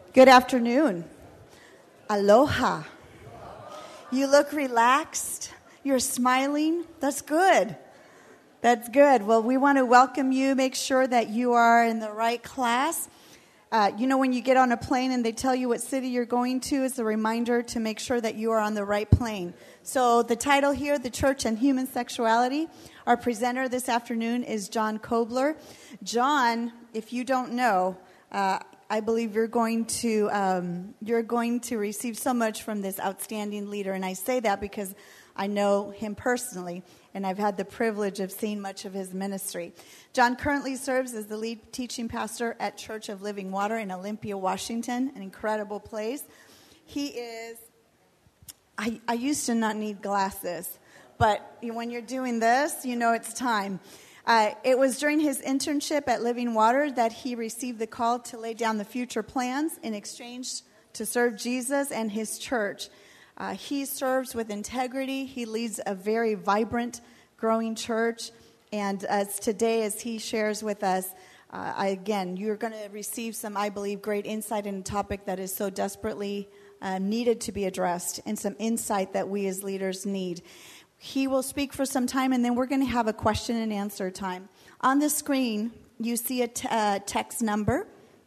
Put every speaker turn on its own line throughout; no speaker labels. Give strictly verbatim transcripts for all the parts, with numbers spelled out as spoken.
Good afternoon. Aloha. You look relaxed. You're smiling. That's good. That's good. Well, we want to welcome you. Make sure that you are in the right class. Uh, you know, when you get on a plane and they tell you what city you're going to, it's a reminder to make sure that you are on the right plane. So the title here, The Church and Human Sexuality. Our presenter this afternoon is John Kobler. John, if you don't know, uh, I believe you're going to um, you're going to receive so much from this outstanding leader. And I say that because I know him personally, and I've had the privilege of seeing much of his ministry. John currently serves as the lead teaching pastor at Church of Living Water in Olympia, Washington, an incredible place. He is, I, I used to not need glasses, but when you're doing this, you know it's time. Uh, it was during his internship at Living Water that he received the call to lay down the future plans in exchange to serve Jesus and his church. Uh, he serves with integrity. He leads a very vibrant, growing church. And as today, as he shares with us, uh, I, again, you're going to receive some, I believe, great insight in a topic that is so desperately uh, needed to be addressed, and some insight that we as leaders need. He will speak for some time, and then we're going to have a question and answer time. On the screen, you see a t- uh, text number.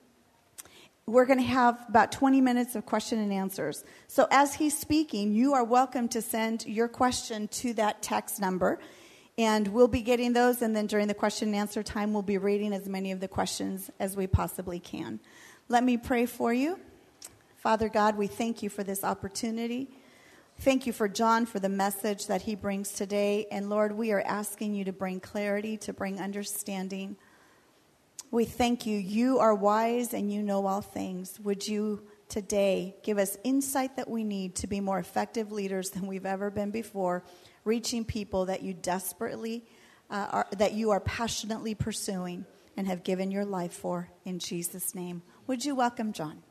We're going to have about twenty minutes of question and answers. So as he's speaking, you are welcome to send your question to that text number, and we'll be getting those, and then during the question and answer time, we'll be reading as many of the questions as we possibly can. Let me pray for you. Father God, we thank you for this opportunity. Thank you for John, for the message that he brings today. And Lord, we are asking you to bring clarity, to bring understanding. We thank you. You are wise and you know all things. Would you today give us insight that we need to be more effective leaders than we've ever been before, reaching people that you desperately, uh, are, that you are passionately pursuing and have given your life for, in Jesus' name. Would you welcome John?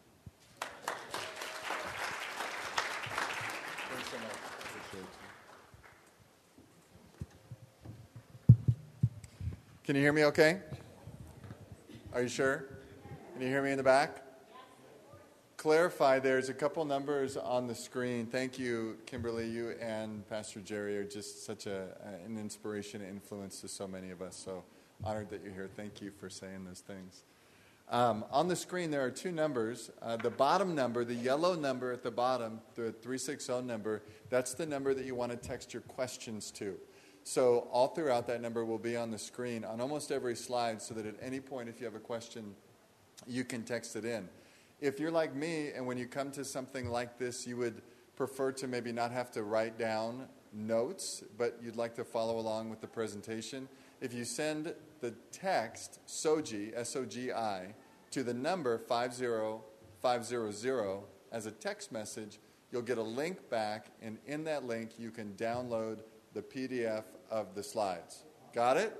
Can you hear me okay? Are you sure? Can you hear me in the back? Clarify, there's a couple numbers on the screen. Thank you, Kimberly. You and Pastor Jerry are just such a, an inspiration and influence to so many of us. So honored that you're here. Thank you for saying those things. Um, on the screen, there are two numbers. Uh, the bottom number, the yellow number at the bottom, the three six zero number, that's the number that you want to text your questions to. So all throughout, that number will be on the screen on almost every slide, so that at any point, if you have a question, you can text it in. If you're like me, and when you come to something like this, you would prefer to maybe not have to write down notes, but you'd like to follow along with the presentation, if you send the text SOGI, S O G I, to the number five zero five zero zero as a text message, you'll get a link back, and in that link, you can download the P D F of the slides. Got it?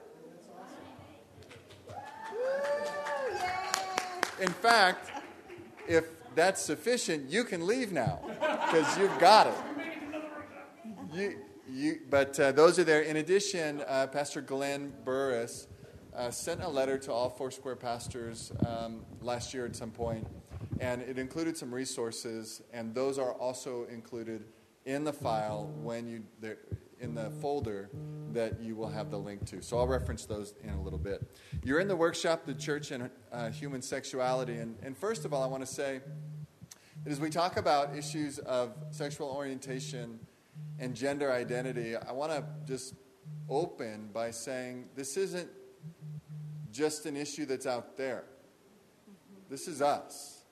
In fact, if that's sufficient, you can leave now, because you've got it. You, you, but uh, those are there. In addition, uh, Pastor Glenn Burris uh, sent a letter to all Foursquare pastors um, last year at some point, and it included some resources, and those are also included in the file when you in the folder that you will have the link to. So I'll reference those in a little bit. You're in the workshop, The Church and uh, Human Sexuality. And, and first of all, I want to say that as we talk about issues of sexual orientation and gender identity, I want to just open by saying this isn't just an issue that's out there. This is us.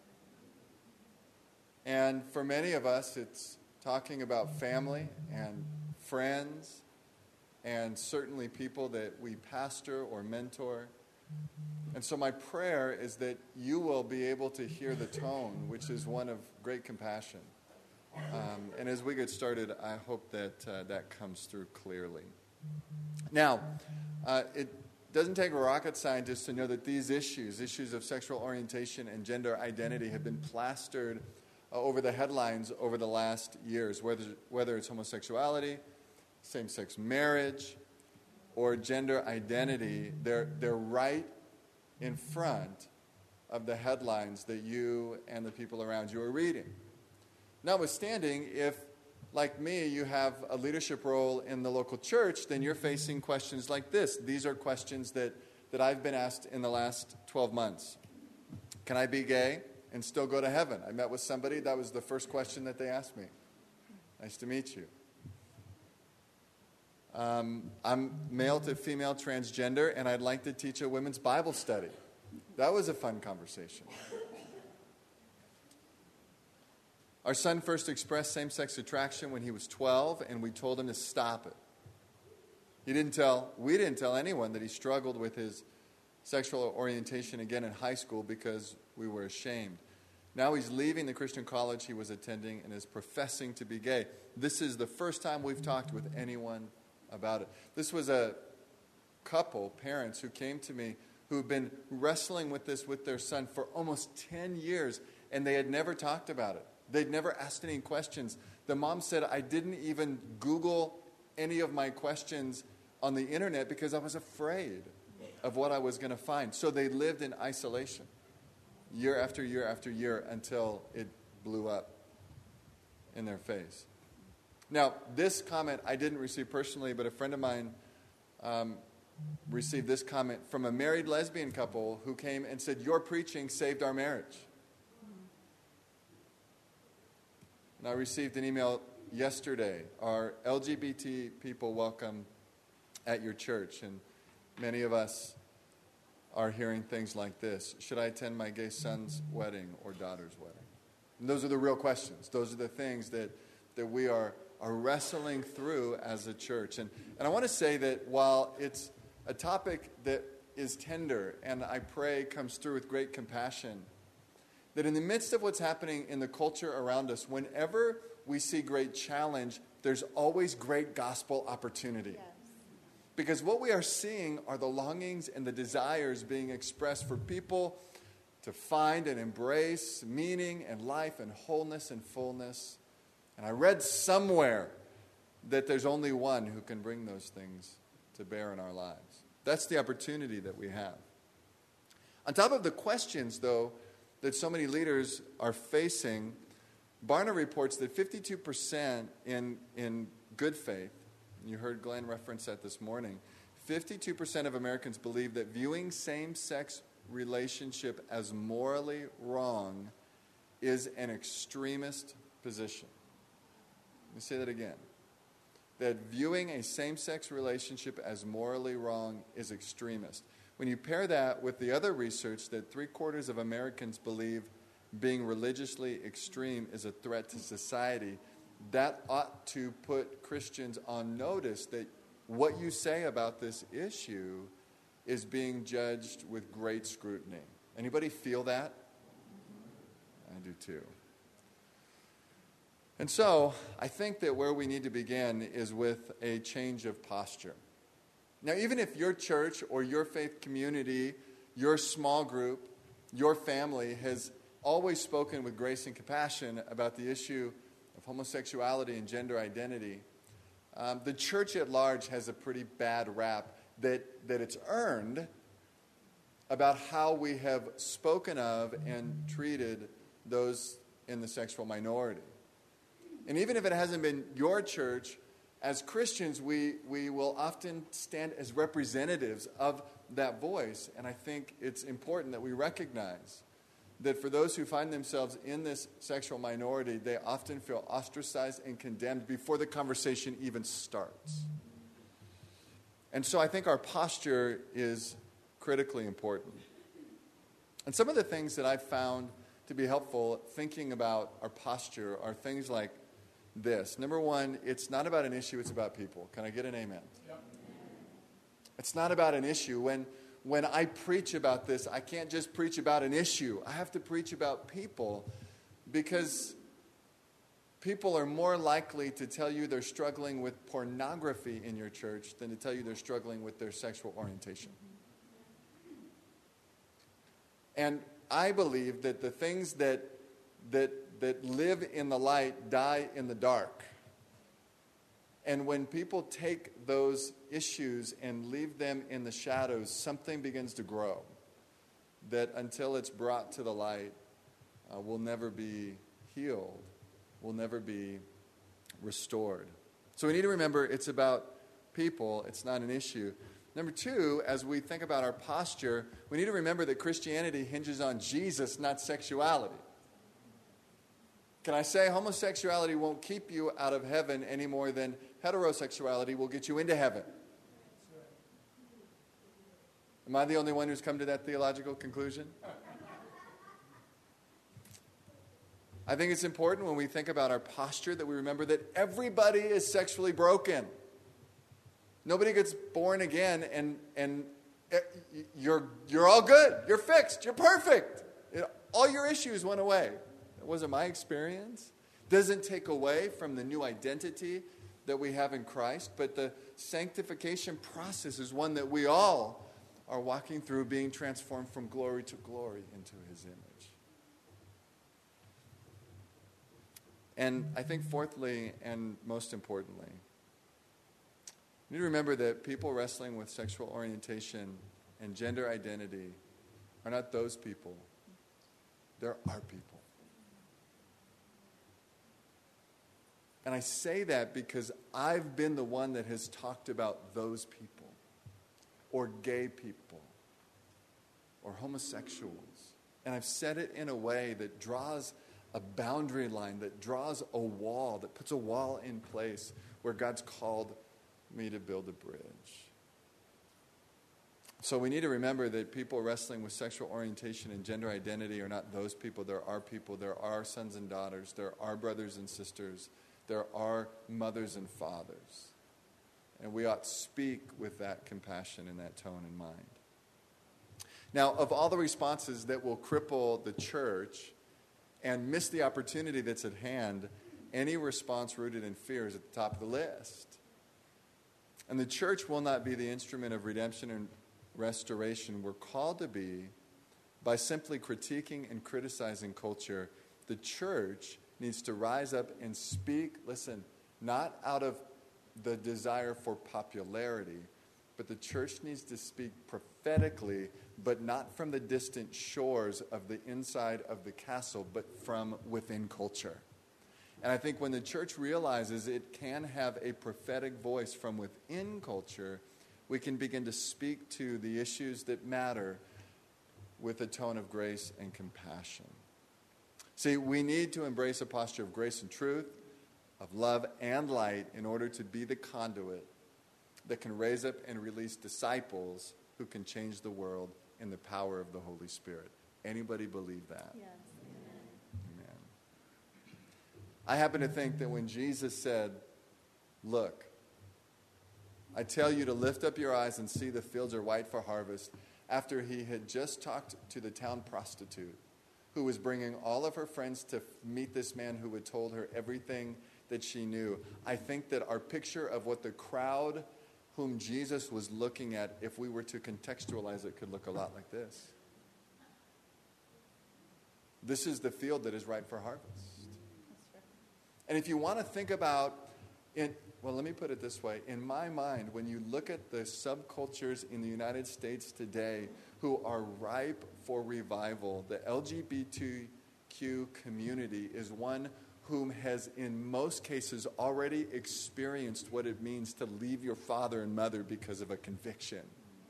And for many of us, it's talking about family and friends, and certainly people that we pastor or mentor. And so my prayer is that you will be able to hear the tone, which is one of great compassion. Um, and as we get started, I hope that uh, that comes through clearly. Now, uh, it doesn't take a rocket scientist to know that these issues, issues of sexual orientation and gender identity, have been plastered uh, over the headlines over the last years, whether whether it's homosexuality, same-sex marriage, or gender identity. They're they're right in front of the headlines that you and the people around you are reading. Notwithstanding, if, like me, you have a leadership role in the local church, then you're facing questions like this. These are questions that, that I've been asked in the last twelve months. Can I be gay and still go to heaven? I met with somebody, that was the first question that they asked me. Nice to meet you. Um, I'm male to female transgender, and I'd like to teach a women's Bible study. That was a fun conversation. Our son first expressed same-sex attraction when he was twelve, and we told him to stop it. He didn't tell, we didn't tell anyone that he struggled with his sexual orientation again in high school because we were ashamed. Now he's leaving the Christian college he was attending and is professing to be gay. This is the first time we've talked with anyone about it. This was a couple, parents, who came to me who had been wrestling with this with their son for almost ten years, and they had never talked about it. They'd never asked any questions. The mom said, I didn't even Google any of my questions on the internet because I was afraid of what I was going to find. So they lived in isolation year after year after year until it blew up in their face. Now, this comment I didn't receive personally, but a friend of mine um, received this comment from a married lesbian couple who came and said, your preaching saved our marriage. And I received an email yesterday, are L G B T people welcome at your church? And many of us are hearing things like this. Should I attend my gay son's wedding or daughter's wedding? And those are the real questions. Those are the things that, that we are, are wrestling through as a church. And, and I want to say that while it's a topic that is tender and I pray comes through with great compassion, that in the midst of what's happening in the culture around us, whenever we see great challenge, there's always great gospel opportunity. Yes. Because what we are seeing are the longings and the desires being expressed for people to find and embrace meaning and life and wholeness and fullness. And I read somewhere that there's only one who can bring those things to bear in our lives. That's the opportunity that we have. On top of the questions, though, that so many leaders are facing, Barna reports that fifty-two percent in, in good faith, you heard Glenn reference that this morning, fifty-two percent of Americans believe that viewing same-sex relationship as morally wrong is an extremist position. Let me say that again. That viewing a same-sex relationship as morally wrong is extremist. When you pair that with the other research that three-quarters of Americans believe being religiously extreme is a threat to society, that ought to put Christians on notice that what you say about this issue is being judged with great scrutiny. Anybody feel that? I do too. And so, I think that where we need to begin is with a change of posture. Now, even if your church or your faith community, your small group, your family has always spoken with grace and compassion about the issue of homosexuality and gender identity, um, the church at large has a pretty bad rap that, that it's earned about how we have spoken of and treated those in the sexual minority. And even if it hasn't been your church, as Christians, we, we will often stand as representatives of that voice. And I think it's important that we recognize that for those who find themselves in this sexual minority, they often feel ostracized and condemned before the conversation even starts. And so I think our posture is critically important. And some of the things that I've found to be helpful thinking about our posture are things like this. Number one, it's not about an issue, it's about people. Can I get an amen? Yep. It's not about an issue. When, when I preach about this, I can't just preach about an issue. I have to preach about people because people are more likely to tell you they're struggling with pornography in your church than to tell you they're struggling with their sexual orientation. And I believe that the things that that that live in the light die in the dark. And when people take those issues and leave them in the shadows, something begins to grow that until it's brought to the light, uh, will never be healed, will never be restored. So we need to remember it's about people, it's not an issue. Number two, as we think about our posture, we need to remember that Christianity hinges on Jesus, not sexuality. Can I say homosexuality won't keep you out of heaven any more than heterosexuality will get you into heaven? Am I the only one who's come to that theological conclusion? I think it's important when we think about our posture that we remember that everybody is sexually broken. Nobody gets born again and and you're you're all good. You're fixed. You're perfect. You know, all your issues went away. That wasn't my experience. Doesn't take away from the new identity that we have in Christ, but the sanctification process is one that we all are walking through, being transformed from glory to glory into his image. And I think fourthly, and most importantly, you need to remember that people wrestling with sexual orientation and gender identity are not those people. They're our people. And I say that because I've been the one that has talked about those people, or gay people, or homosexuals. And I've said it in a way that draws a boundary line, that draws a wall, that puts a wall in place where God's called me to build a bridge. So we need to remember that people wrestling with sexual orientation and gender identity are not those people. There are people. There are sons and daughters. There are brothers and sisters. There are mothers and fathers. And we ought to speak with that compassion and that tone in mind. Now, of all the responses that will cripple the church and miss the opportunity that's at hand, any response rooted in fear is at the top of the list. And the church will not be the instrument of redemption and restoration we're called to be by simply critiquing and criticizing culture. The church needs to rise up and speak, listen, not out of the desire for popularity, but the church needs to speak prophetically, but not from the distant shores of the inside of the castle, but from within culture. And I think when the church realizes it can have a prophetic voice from within culture, we can begin to speak to the issues that matter with a tone of grace and compassion. See, we need to embrace a posture of grace and truth, of love and light, in order to be the conduit that can raise up and release disciples who can change the world in the power of the Holy Spirit. Anybody believe that?
Yes.
Amen. I happen to think that when Jesus said, "Look, I tell you to lift up your eyes and see the fields are white for harvest," after he had just talked to the town prostitute who was bringing all of her friends to meet this man who had told her everything that she knew, I think that our picture of what the crowd whom Jesus was looking at, if we were to contextualize it, could look a lot like this. This is the field that is ripe for harvest. And if you want to think about, in, well, let me put it this way. In my mind, when you look at the subcultures in the United States today who are ripe for revival, the L G B T Q community is one whom has in most cases already experienced what it means to leave your father and mother because of a conviction.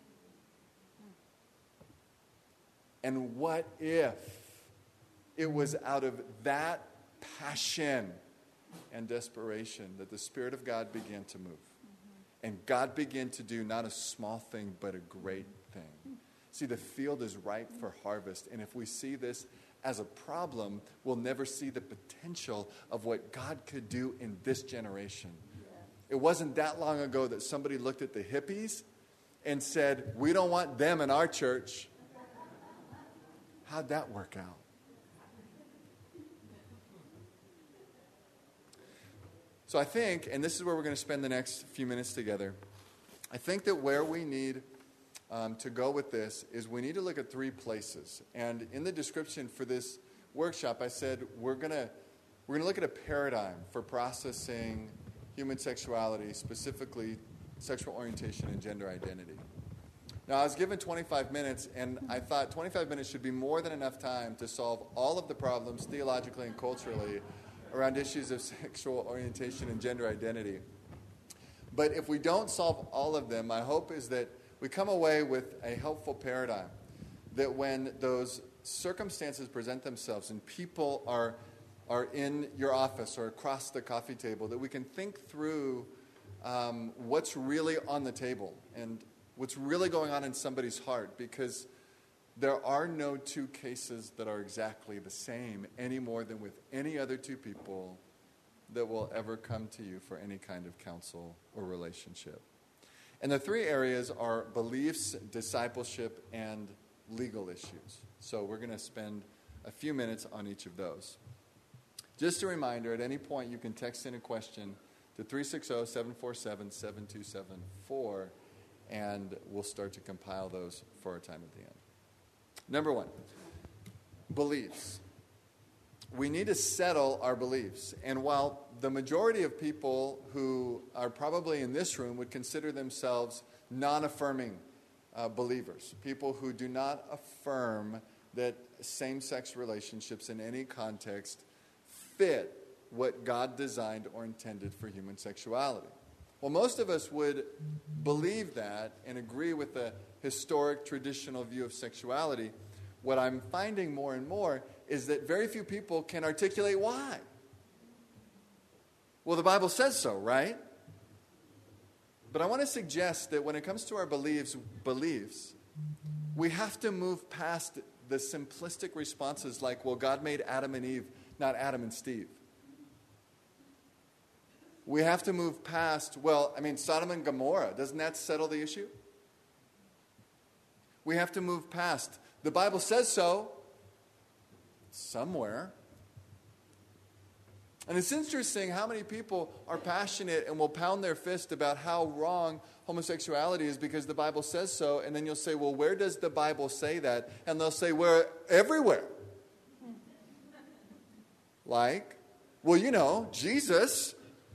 And what if it was out of that passion and desperation that the Spirit of God began to move? Mm-hmm. And God began to do not a small thing, but a great thing. See, the field is ripe for harvest. And if we see this as a problem, we'll never see the potential of what God could do in this generation. Yeah. It wasn't that long ago that somebody looked at the hippies and said, "We don't want them in our church." How'd that work out? So I think, and this is where we're going to spend the next few minutes together, I think that where we need um, to go with this is we need to look at three places. And in the description for this workshop, I said we're going to we're going to look at a paradigm for processing human sexuality, specifically sexual orientation and gender identity. Now, I was given twenty-five minutes, and I thought twenty-five minutes should be more than enough time to solve all of the problems theologically and culturally around issues of sexual orientation and gender identity. But if we don't solve all of them, my hope is that we come away with a helpful paradigm that when those circumstances present themselves and people are, are in your office or across the coffee table, that we can think through um, what's really on the table and what's really going on in somebody's heart, because there are no two cases that are exactly the same any more than with any other two people that will ever come to you for any kind of counsel or relationship. And the three areas are beliefs, discipleship, and legal issues. So we're going to spend a few minutes on each of those. Just a reminder, at any point you can text in a question to three six zero, seven four seven, seven two seven four, and we'll start to compile those for our time at the end. Number one, beliefs. We need to settle our beliefs. And while the majority of people who are probably in this room would consider themselves non-affirming uh, believers, people who do not affirm that same-sex relationships in any context fit what God designed or intended for human sexuality. Well, most of us would believe that and agree with the historic, traditional view of sexuality. What I'm finding more and more is that very few people can articulate why. Well, the Bible says so, right? But I want to suggest that when it comes to our beliefs, beliefs, we have to move past the simplistic responses like, well, God made Adam and Eve, not Adam and Steve. We have to move past, well, I mean, Sodom and Gomorrah, doesn't that settle the issue? We have to move past, the Bible says so, somewhere. And it's interesting how many people are passionate and will pound their fist about how wrong homosexuality is because the Bible says so. And then you'll say, well, where does the Bible say that? And they'll say, we're everywhere. Like, well, you know, Jesus.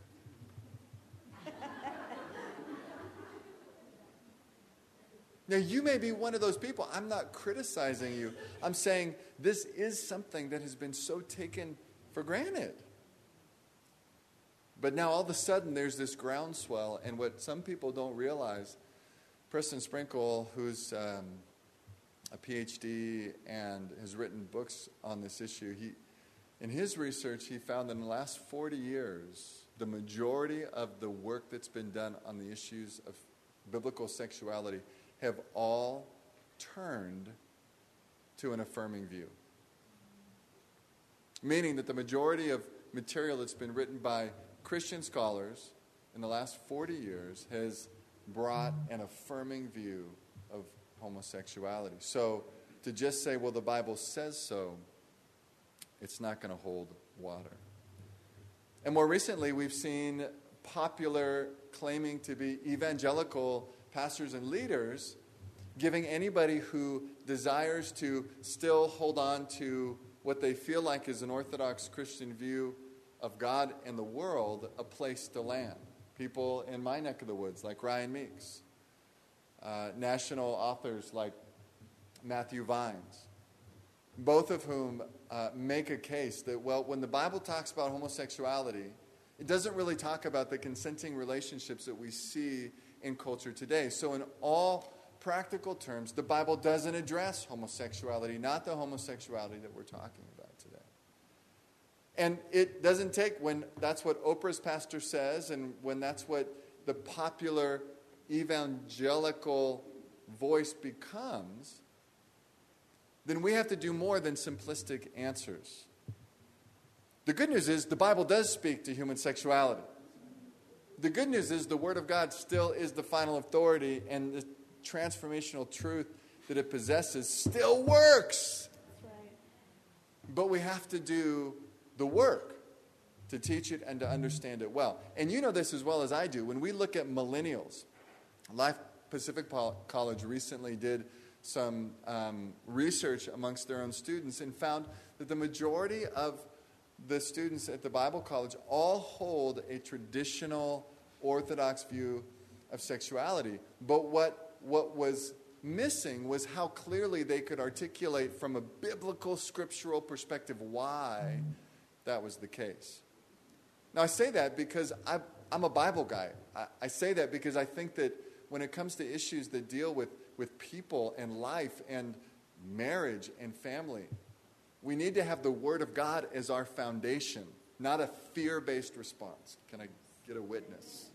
Now, you may be one of those people. I'm not criticizing you. I'm saying this is something that has been so taken for granted. But now all of a sudden there's this groundswell, and what some people don't realize, Preston Sprinkle, who's um, a P H D and has written books on this issue, he, in his research he found that in the last forty years, the majority of the work that's been done on the issues of biblical sexuality have all turned to an affirming view. Meaning that the majority of material that's been written by Christian scholars in the last forty years has brought an affirming view of homosexuality. So to just say, well, the Bible says so, it's not going to hold water. And more recently, we've seen popular, claiming to be evangelical pastors and leaders giving anybody who desires to still hold on to what they feel like is an Orthodox Christian view of God and the world a place to land. People in my neck of the woods like Ryan Meeks, uh, national authors like Matthew Vines, both of whom uh, make a case that, well, when the Bible talks about homosexuality, it doesn't really talk about the consenting relationships that we see in culture today. So in all practical terms, the Bible doesn't address homosexuality, not the homosexuality that we're talking about today. And it doesn't take, when that's what Oprah's pastor says and when that's what the popular evangelical voice becomes, then we have to do more than simplistic answers. The good news is the Bible does speak to human sexuality. The good news is the Word of God still is the final authority, and the transformational truth that it possesses still works.
That's right.
But we have to do the work to teach it and to understand it well. And you know this as well as I do. When we look at millennials, Life Pacific College recently did some um, research amongst their own students and found that the majority of the students at the Bible College all hold a traditional Orthodox view of sexuality. But what, what was missing was how clearly they could articulate from a biblical, scriptural perspective why that was the case. Now, I say that because I, I'm a Bible guy. I, I say that because I think that when it comes to issues that deal with, with people and life and marriage and family, we need to have the Word of God as our foundation, not a fear-based response. Can I get a witness?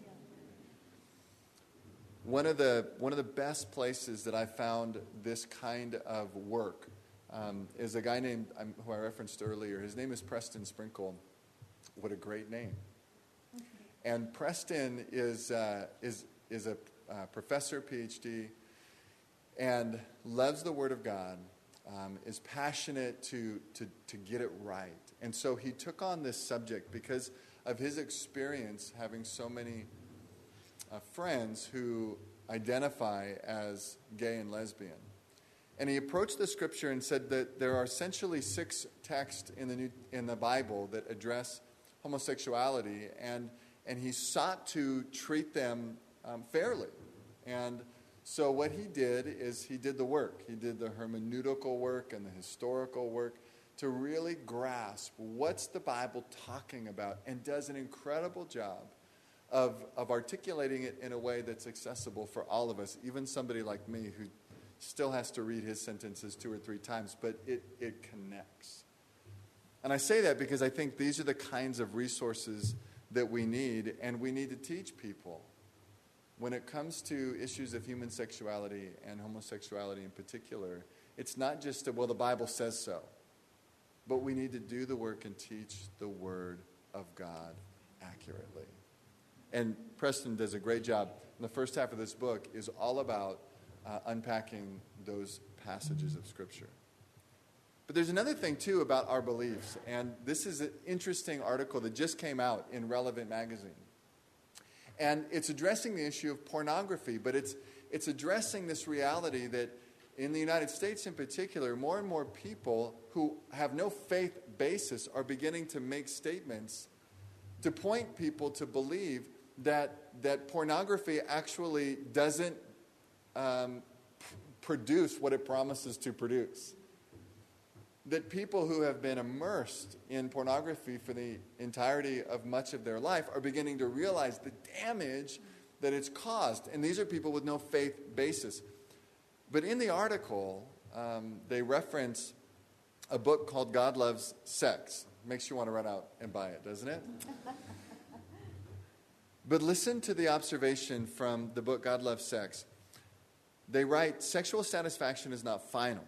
One of the one of the best places that I found this kind of work um, is a guy named um, who I referenced earlier. His name is Preston Sprinkle. What a great name! And Preston is uh, is is a uh, professor, P H D, and loves the Word of God. Um, is passionate to to to get it right, and so he took on this subject because of his experience having so many Uh, friends who identify as gay and lesbian. And he approached the scripture and said that there are essentially six texts in the New, in the Bible that address homosexuality, and and he sought to treat them um, fairly. And so what he did is he did the work. He did the hermeneutical work and the historical work to really grasp what's the Bible talking about, and does an incredible job Of, of articulating it in a way that's accessible for all of us, even somebody like me who still has to read his sentences two or three times, but it, it connects. And I say that because I think these are the kinds of resources that we need, and we need to teach people. When it comes to issues of human sexuality and homosexuality in particular, it's not just, a, well, the Bible says so, but we need to do the work and teach the Word of God accurately. And Preston does a great job. And the first half of this book is all about uh, unpacking those passages of Scripture. But there's another thing, too, about our beliefs. And this is an interesting article that just came out in Relevant Magazine. And it's addressing the issue of pornography, but it's it's addressing this reality that in the United States in particular, more and more people who have no faith basis are beginning to make statements to point people to believe that that pornography actually doesn't um, p- produce what it promises to produce. That people who have been immersed in pornography for the entirety of much of their life are beginning to realize the damage that it's caused. And these are people with no faith basis. But in the article, um, they reference a book called God Loves Sex. Makes you want to run out and buy it, doesn't it? But listen to the observation from the book God Loves Sex. They write, sexual satisfaction is not final.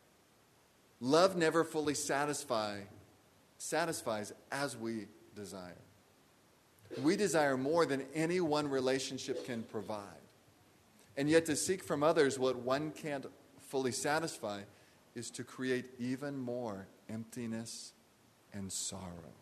Love never fully satisfy, satisfies as we desire. We desire more than any one relationship can provide. And yet to seek from others what one can't fully satisfy is to create even more emptiness and sorrow.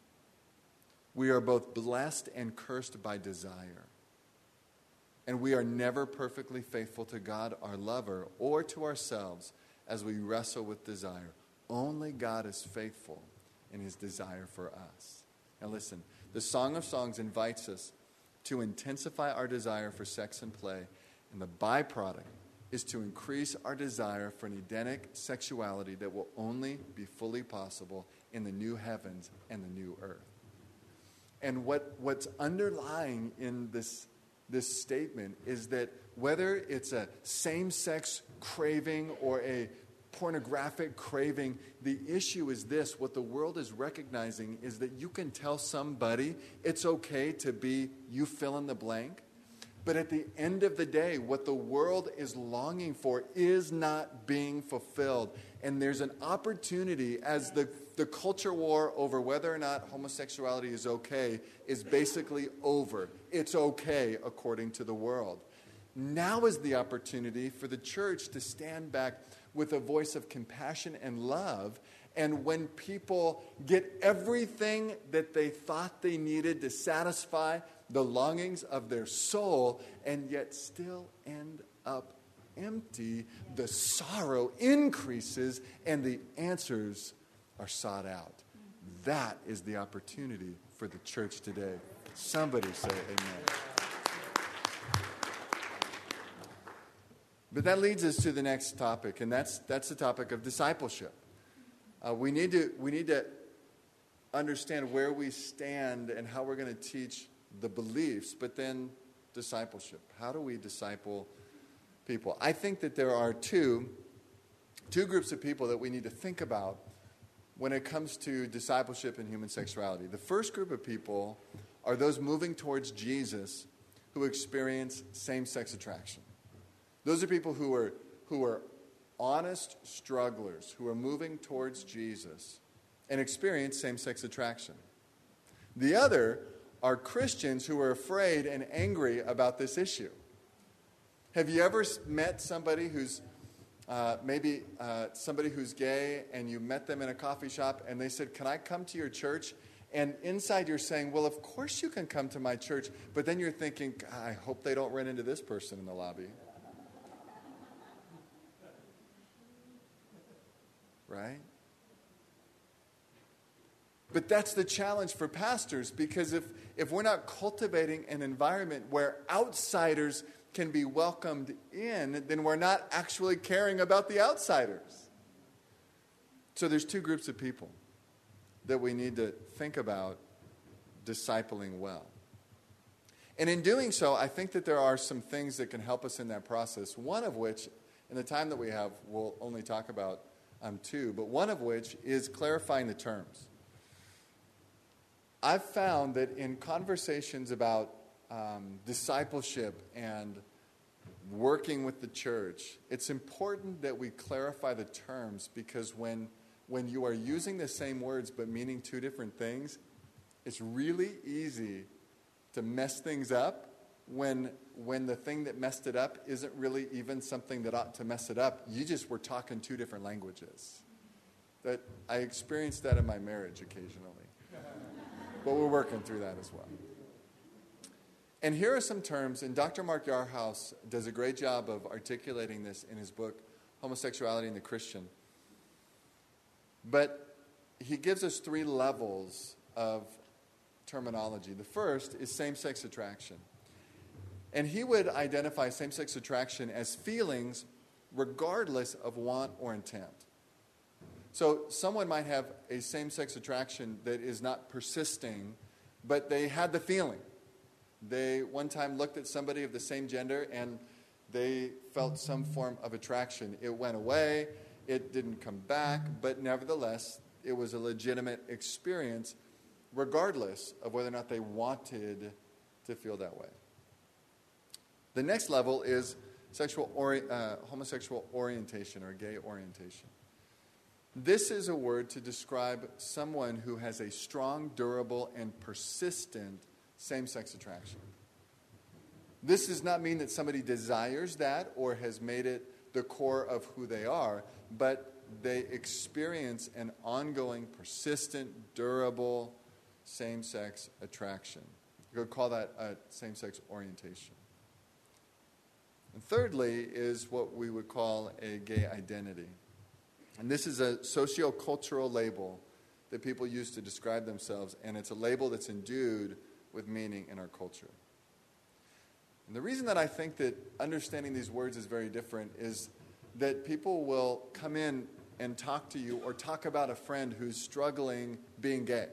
We are both blessed and cursed by desire. And we are never perfectly faithful to God, our lover, or to ourselves as we wrestle with desire. Only God is faithful in his desire for us. Now listen, the Song of Songs invites us to intensify our desire for sex and play, and the byproduct is to increase our desire for an Edenic sexuality that will only be fully possible in the new heavens and the new earth. And what, what's underlying in this, this statement is that whether it's a same-sex craving or a pornographic craving, the issue is this. What the world is recognizing is that you can tell somebody it's okay to be you fill in the blank. But at the end of the day, what the world is longing for is not being fulfilled. And there's an opportunity as the, the culture war over whether or not homosexuality is okay is basically over. It's okay according to the world. Now is the opportunity for the church to stand back with a voice of compassion and love. And when people get everything that they thought they needed to satisfy the longings of their soul and yet still end up empty, the sorrow increases and the answers are sought out. That is the opportunity for the church today. Somebody say amen. But that leads us to the next topic, and that's that's the topic of discipleship. Uh, we need to we need to understand where we stand and how we're going to teach the beliefs, but then discipleship. How do we disciple people? I think that there are two two groups of people that we need to think about when it comes to discipleship and human sexuality. The first group of people are those moving towards Jesus who experience same-sex attraction. Those are people who are who are honest strugglers, who are moving towards Jesus and experience same-sex attraction. The other are Christians who are afraid and angry about this issue. Have you ever met somebody who's uh, maybe uh, somebody who's gay, and you met them in a coffee shop and they said, "Can I come to your church?" And inside you're saying, "Well, of course you can come to my church," but then you're thinking, "I hope they don't run into this person in the lobby." Right? But that's the challenge for pastors, because if, if we're not cultivating an environment where outsiders can be welcomed in, then we're not actually caring about the outsiders. So there's two groups of people that we need to think about discipling well. And in doing so, I think that there are some things that can help us in that process, one of which, in the time that we have, we'll only talk about um, two, but one of which is clarifying the terms. I've found that in conversations about um, discipleship and working with the church, it's important that we clarify the terms, because when when you are using the same words but meaning two different things, it's really easy to mess things up when when the thing that messed it up isn't really even something that ought to mess it up. You just were talking two different languages. That I experienced that in my marriage occasionally. But we're working through that as well. And here are some terms, and Doctor Mark Yarhouse does a great job of articulating this in his book, Homosexuality and the Christian. But he gives us three levels of terminology. The first is same-sex attraction. And he would identify same-sex attraction as feelings regardless of want or intent. So someone might have a same-sex attraction that is not persisting, but they had the feeling. They one time looked at somebody of the same gender and they felt some form of attraction. It went away, it didn't come back, but nevertheless, it was a legitimate experience regardless of whether or not they wanted to feel that way. The next level is sexual ori- uh, homosexual orientation or gay orientation. This is a word to describe someone who has a strong, durable, and persistent same-sex attraction. This does not mean that somebody desires that or has made it the core of who they are, but they experience an ongoing, persistent, durable same-sex attraction. You could call that a same-sex orientation. And thirdly is what we would call a gay identity. And this is a socio-cultural label that people use to describe themselves, and it's a label that's endued with meaning in our culture. And the reason that I think that understanding these words is very different is that people will come in and talk to you or talk about a friend who's struggling being gay.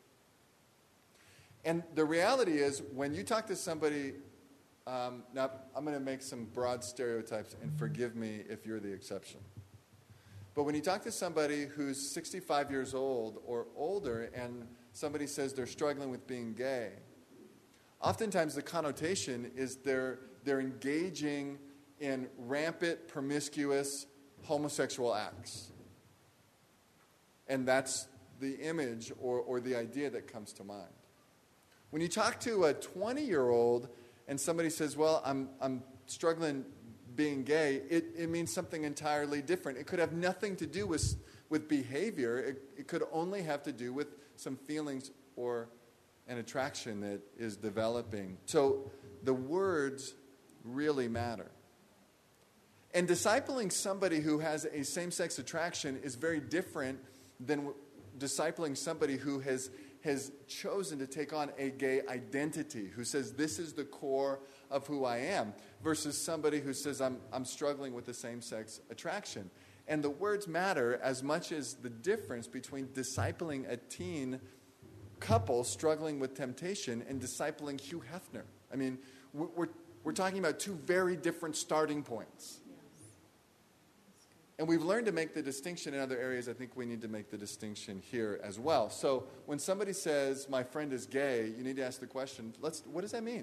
And the reality is, when you talk to somebody, um, now I'm going to make some broad stereotypes, and forgive me if you're the exception. But when you talk to somebody who's sixty-five years old or older and somebody says they're struggling with being gay, oftentimes the connotation is they're, they're engaging in rampant, promiscuous, homosexual acts. And that's the image or, or the idea that comes to mind. When you talk to a twenty-year-old and somebody says, well, I'm, I'm struggling being gay, it, it means something entirely different. It could have nothing to do with, with behavior. It, it could only have to do with some feelings or an attraction that is developing. So the words really matter. And discipling somebody who has a same-sex attraction is very different than discipling somebody who has, has chosen to take on a gay identity, who says, this is the core of who I am, versus somebody who says, I'm, I'm struggling with the same-sex attraction. And the words matter as much as the difference between discipling a teen couple struggling with temptation and discipling Hugh Hefner. I mean, we're, we're, we're talking about two very different starting points. And we've learned to make the distinction in other areas. I think we need to make the distinction here as well. So when somebody says, my friend is gay, you need to ask the question, let's, what does that mean?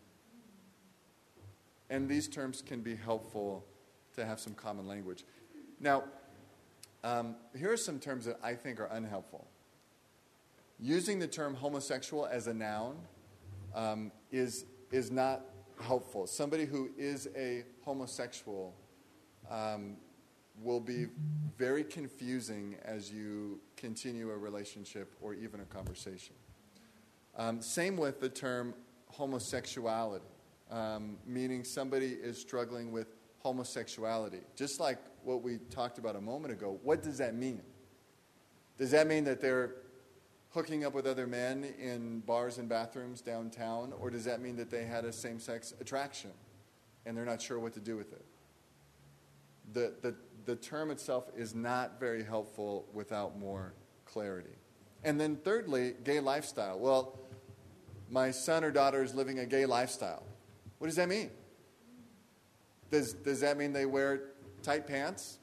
And these terms can be helpful to have some common language. Now, um, here are some terms that I think are unhelpful. Using the term homosexual as a noun um, is, is not helpful. Somebody who is a homosexual um, will be very confusing as you continue a relationship or even a conversation. Um, same with the term homosexuality, um, meaning somebody is struggling with homosexuality. Just like what we talked about a moment ago, what does that mean? Does that mean that they're hooking up with other men in bars and bathrooms downtown, or does that mean that they had a same-sex attraction and they're not sure what to do with it? The, the, the term itself is not very helpful without more clarity. And then thirdly, gay lifestyle. Well, my son or daughter is living a gay lifestyle. What does that mean? Does, does that mean they wear tight pants?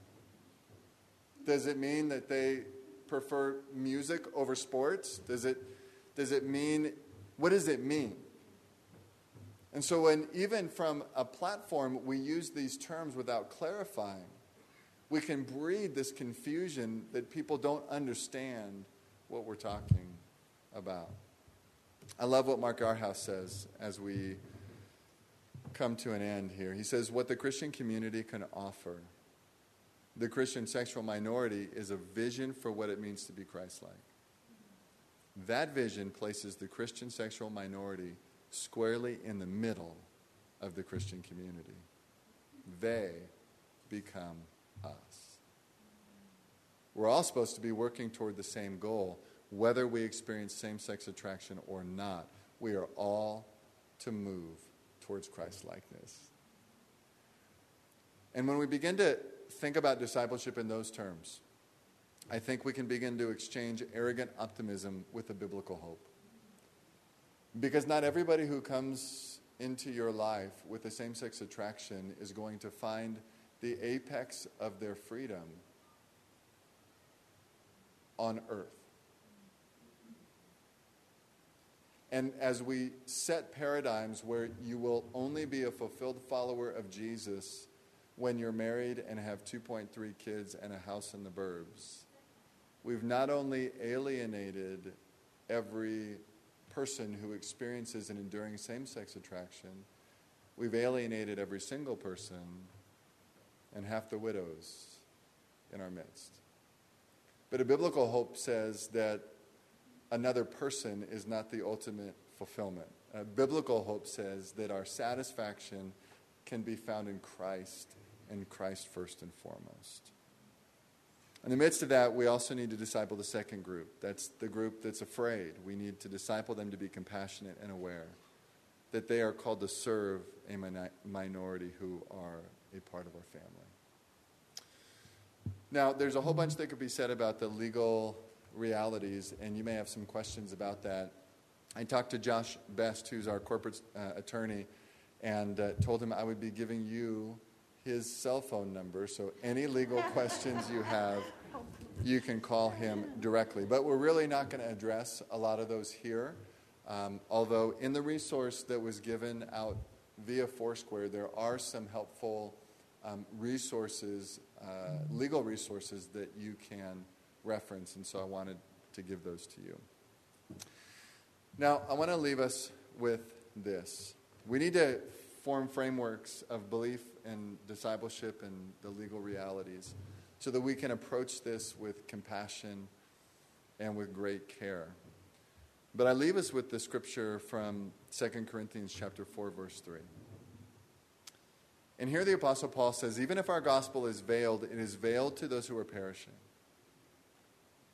Does it mean that they prefer music over sports? Does it, does it mean, what does it mean? And so when even from a platform we use these terms without clarifying, we can breed this confusion that people don't understand what we're talking about. I love what Mark Arhouse says as we come to an end here. He says, what the Christian community can offer the Christian sexual minority is a vision for what it means to be Christ-like. That vision places the Christian sexual minority squarely in the middle of the Christian community. They become us. We're all supposed to be working toward the same goal, whether we experience same-sex attraction or not. We are all to move towards Christ-likeness. And when we begin to think about discipleship in those terms, I think we can begin to exchange arrogant optimism with a biblical hope. Because not everybody who comes into your life with a same-sex attraction is going to find the apex of their freedom on earth. And as we set paradigms where you will only be a fulfilled follower of Jesus when you're married and have two point three kids and a house in the burbs, we've not only alienated every person who experiences an enduring same-sex attraction, we've alienated every single person and half the widows in our midst. But a biblical hope says that another person is not the ultimate fulfillment. A biblical hope says that our satisfaction can be found in Christ, and Christ first and foremost. In the midst of that, we also need to disciple the second group. That's the group that's afraid. We need to disciple them to be compassionate and aware that they are called to serve a min- minority who are a part of our family. Now, there's a whole bunch that could be said about the legal realities, and you may have some questions about that. I talked to Josh Best, who's our corporate uh, attorney, and uh, told him I would be giving you his cell phone number, so any legal questions you have, you can call him directly. But we're really not going to address a lot of those here, um, although in the resource that was given out via Foursquare, there are some helpful um, resources, uh, legal resources that you can reference, and so I wanted to give those to you. Now, I want to leave us with this. We need to form frameworks of belief and discipleship and the legal realities so that we can approach this with compassion and with great care. But I leave us with the scripture from Second Corinthians chapter four, verse three. And here the Apostle Paul says, even if our gospel is veiled, it is veiled to those who are perishing.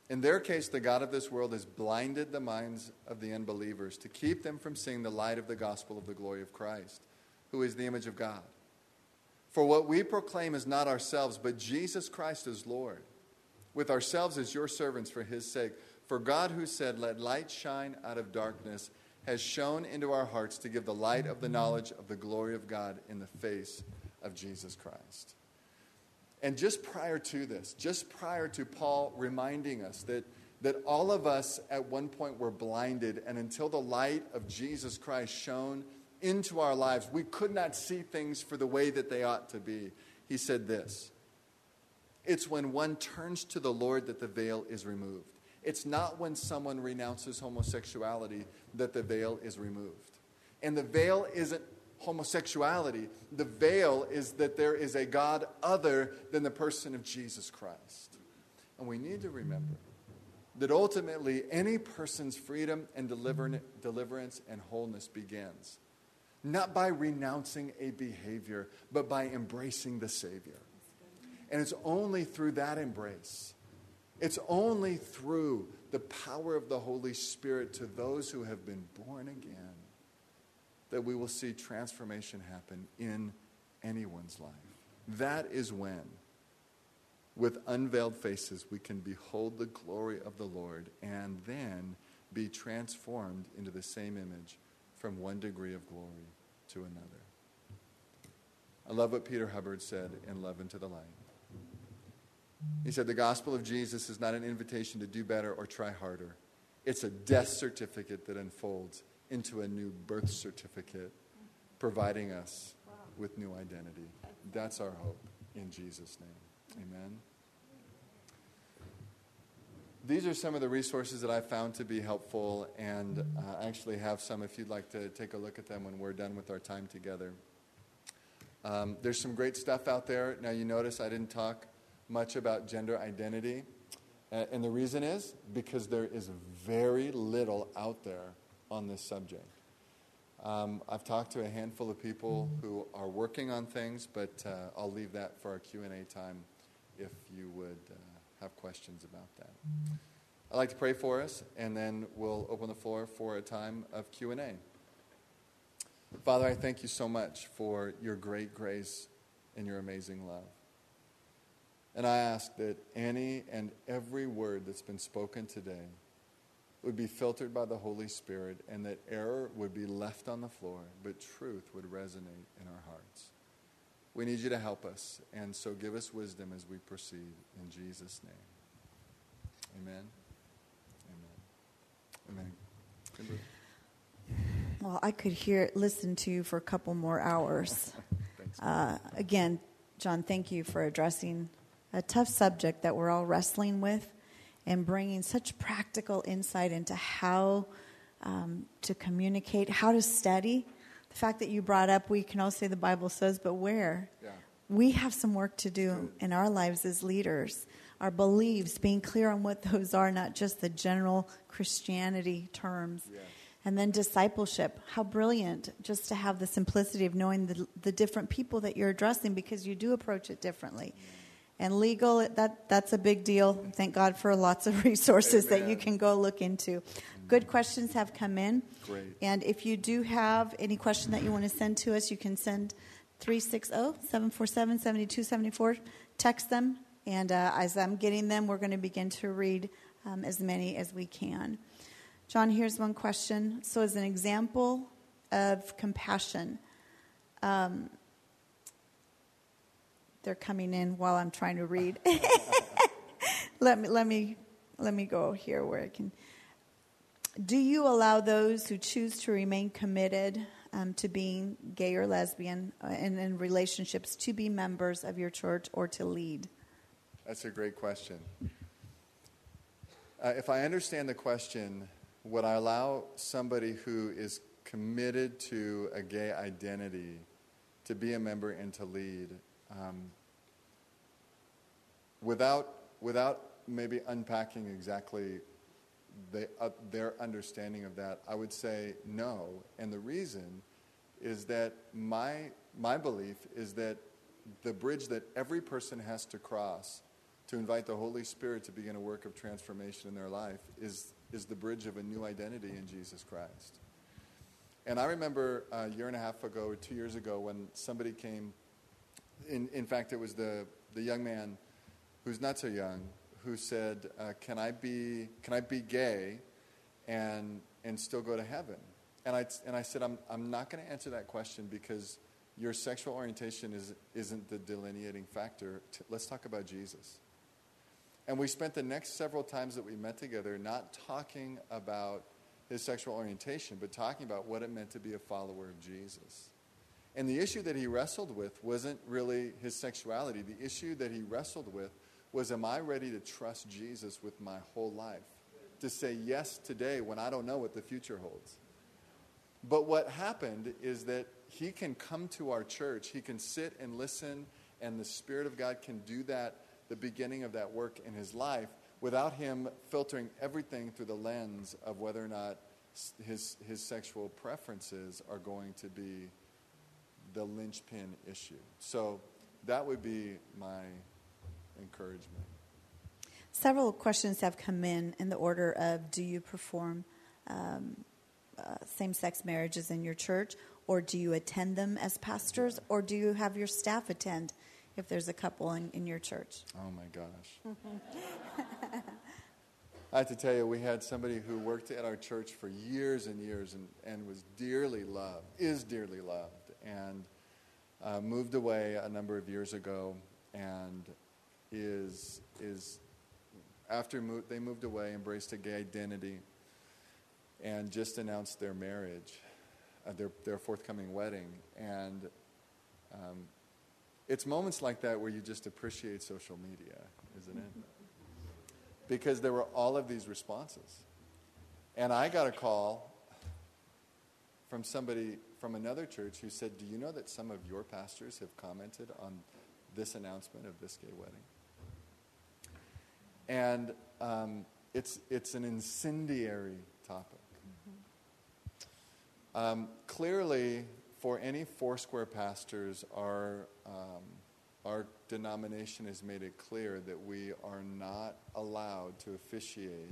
In their case, the God of this world has blinded the minds of the unbelievers to keep them from seeing the light of the gospel of the glory of Christ, who is the image of God. For what we proclaim is not ourselves, but Jesus Christ as Lord, with ourselves as your servants for his sake. For God, who said, let light shine out of darkness, has shone into our hearts to give the light of the knowledge of the glory of God in the face of Jesus Christ. And just prior to this, just prior to Paul reminding us that, that all of us at one point were blinded, and until the light of Jesus Christ shone into our lives, we could not see things for the way that they ought to be. He said this: it's when one turns to the Lord that the veil is removed. It's not when someone renounces homosexuality that the veil is removed. And the veil isn't homosexuality. The veil is that there is a God other than the person of Jesus Christ. And we need to remember that ultimately any person's freedom and deliver- deliverance and wholeness begins not by renouncing a behavior, but by embracing the Savior. And it's only through that embrace, it's only through the power of the Holy Spirit to those who have been born again that we will see transformation happen in anyone's life. That is when, with unveiled faces, we can behold the glory of the Lord and then be transformed into the same image from one degree of glory to another. I love what Peter Hubbard said in Love Into the Light. He said, the gospel of Jesus is not an invitation to do better or try harder. It's a death certificate that unfolds into a new birth certificate, providing us with new identity. That's our hope in Jesus' name. Amen. These are some of the resources that I found to be helpful, and uh, I actually have some if you'd like to take a look at them when we're done with our time together. Um, there's some great stuff out there. Now, you notice I didn't talk much about gender identity, uh, and the reason is because there is very little out there on this subject. Um, I've talked to a handful of people who are working on things, but uh, I'll leave that for our Q and A time if you would uh, have questions about that. I'd like to pray for us, and then we'll open the floor for a time of Q and A. Father, I thank you so much for your great grace and your amazing love. And I ask that any and every word that's been spoken today would be filtered by the Holy Spirit, and that error would be left on the floor, but truth would resonate in our hearts. We need you to help us, and so give us wisdom as we proceed. In Jesus' name. Amen. Amen. Amen.
Well, I could hear, listen to you for a couple more hours.
Thanks.
Uh, again, John, thank you for addressing a tough subject that we're all wrestling with and bringing such practical insight into how um, to communicate, how to study. The fact that you brought up, we can all say the Bible says, but where?
Yeah.
We have some work to do in our lives as leaders. Our beliefs, being clear on what those are, not just the general Christianity terms.
Yes.
And then discipleship. How brilliant just to have the simplicity of knowing the, the different people that you're addressing, because you do approach it differently. And legal, that that's a big deal. Thank God for lots of resources
Amen.
that you can go look into. Good questions have come in.
Great.
And if you do have any question that you want to send to us, you can send three six zero, seven four seven, seven two seven four. Text them. And uh, as I'm getting them, we're going to begin to read um, as many as we can. John, here's one question. So as an example of compassion, um, they're coming in while I'm trying to read. let me let me let me go here where I can. Do you allow those who choose to remain committed um, to being gay or lesbian uh, and in relationships to be members of your church or to lead?
That's a great question. Uh, if I understand the question, would I allow somebody who is committed to a gay identity to be a member and to lead? Um, without without maybe unpacking exactly the, uh, their understanding of that, I would say no. And the reason is that my my belief is that the bridge that every person has to cross to invite the Holy Spirit to begin a work of transformation in their life is, is the bridge of a new identity in Jesus Christ. And I remember a year and a half ago or two years ago when somebody came, in, in fact, it was the, the young man who's not so young, who said, uh, can I be can I be gay and and still go to heaven? And I, and I said, I'm, I'm not going to answer that question because your sexual orientation is, isn't the delineating factor. Let's talk about Jesus. And we spent the next several times that we met together not talking about his sexual orientation, but talking about what it meant to be a follower of Jesus. And the issue that he wrestled with wasn't really his sexuality. The issue that he wrestled with was, am I ready to trust Jesus with my whole life? To say yes today when I don't know what the future holds. But what happened is that he can come to our church, he can sit and listen, and the Spirit of God can do that, the beginning of that work in his life, without him filtering everything through the lens of whether or not his his sexual preferences are going to be the linchpin issue. So that would be my encouragement.
Several questions have come in in the order of, do you perform um, uh, same-sex marriages in your church, or do you attend them as pastors, or do you have your staff attend if there's a couple in, in your church?
Oh my gosh. I have to tell you, we had somebody who worked at our church for years and years and, and was dearly loved, is dearly loved, and uh, moved away a number of years ago, and is is after mo- they moved away, embraced a gay identity, and just announced their marriage, uh, their their forthcoming wedding, and um, it's moments like that where you just appreciate social media, isn't it? Because there were all of these responses, and I got a call from somebody from another church who said, "Do you know that some of your pastors have commented on this announcement of this gay wedding?" And um, it's it's an incendiary topic. Mm-hmm. Um, clearly, for any Foursquare pastors, our um, our denomination has made it clear that we are not allowed to officiate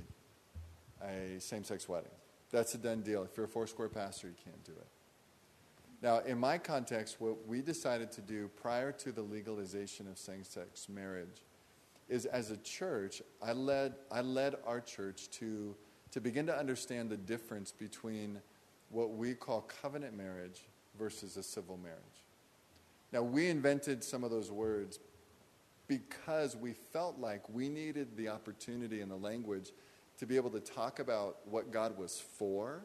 a same-sex wedding. That's a done deal. If you're a Foursquare pastor, you can't do it. Now, in my context, what we decided to do prior to the legalization of same-sex marriage is, as a church, I led I led our church to to begin to understand the difference between what we call covenant marriage versus a civil marriage. Now, we invented some of those words because we felt like we needed the opportunity and the language to be able to talk about what God was for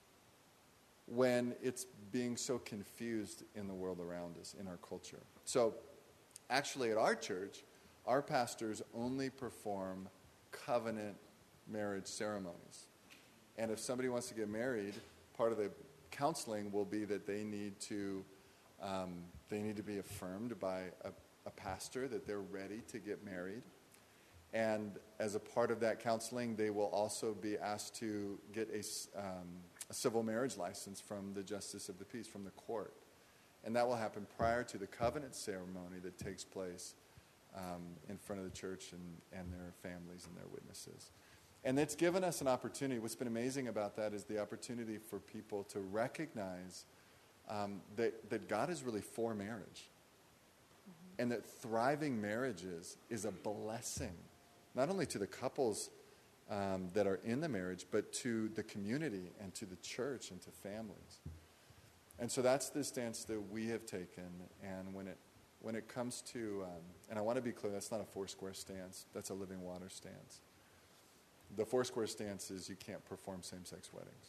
when it's being so confused in the world around us, in our culture. So, actually, at our church, our pastors only perform covenant marriage ceremonies. And if somebody wants to get married, part of the counseling will be that they need to um, they need to be affirmed by a, a pastor that they're ready to get married. And as a part of that counseling, they will also be asked to get a, um, a civil marriage license from the Justice of the Peace, from the court. And that will happen prior to the covenant ceremony that takes place um, in front of the church and, and their families and their witnesses. And it's given us an opportunity. What's been amazing about that is the opportunity for people to recognize um, that, that God is really for marriage. Mm-hmm. And that thriving marriages is a blessing, not only to the couples um, that are in the marriage, but to the community and to the church and to families. And so that's the stance that we have taken. And when it when it comes to, um, and I want to be clear, that's not a Foursquare stance. That's a Living Water stance. The Foursquare stance is you can't perform same-sex weddings.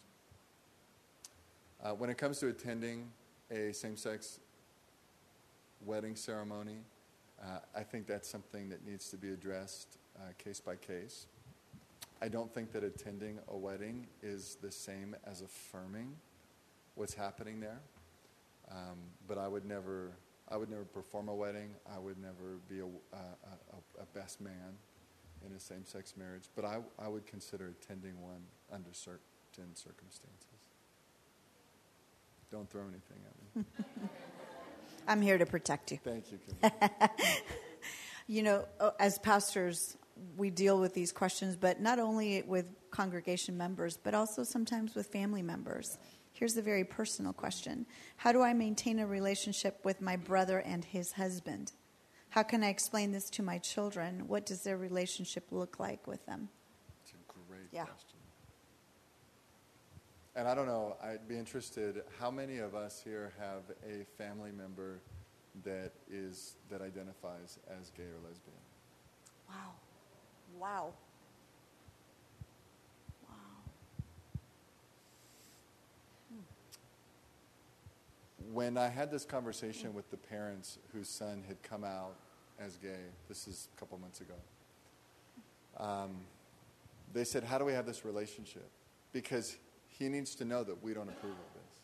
Uh, when it comes to attending a same-sex wedding ceremony, uh, I think that's something that needs to be addressed uh, case by case. I don't think that attending a wedding is the same as affirming what's happening there. Um, but I would never, I would never perform a wedding. I would never be a, a, a, a best man in a same-sex marriage. But I, I would consider attending one under certain circumstances. Don't throw anything at me.
I'm here to protect you.
Thank you, Kimberly.
You know, uh, as pastors, we deal with these questions, but not only with congregation members, but also sometimes with family members. Here's a very personal question. How do I maintain a relationship with my brother and his husband? How can I explain this to my children? What does their relationship look like with them?
It's a great
Yeah.
question. And I don't know, I'd be interested, how many of us here have a family member that is that identifies as gay or lesbian?
Wow. Wow. Wow.
When I had this conversation with the parents whose son had come out as gay, this is a couple months ago, um, they said, how do we have this relationship? Because he needs to know that we don't approve of this.